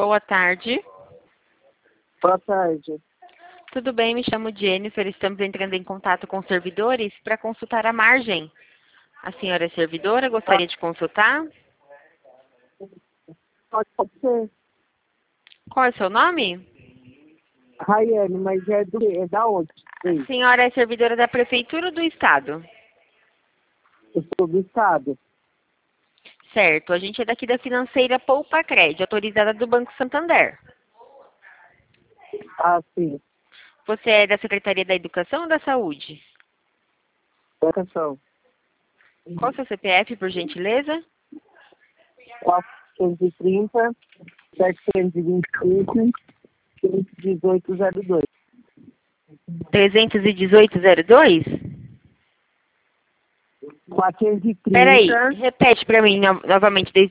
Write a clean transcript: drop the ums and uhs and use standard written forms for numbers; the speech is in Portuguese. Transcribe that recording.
Boa tarde. Boa tarde. Tudo bem? Me chamo Jennifer. Estamos entrando em contato com servidores para consultar a margem. A senhora é servidora? Gostaria de consultar? Pode ser. Qual é o seu nome? Raiane, mas é da onde? A senhora é servidora da Prefeitura ou do Estado? Eu sou do Estado. Certo. A gente é daqui da financeira Poupa Crédito, autorizada do Banco Santander. Ah, sim. Você é da Secretaria da Educação ou da Saúde? Educação. Qual é o seu CPF, por gentileza? 430, 725, 1802. 31802? 430. Peraí, repete para mim novamente.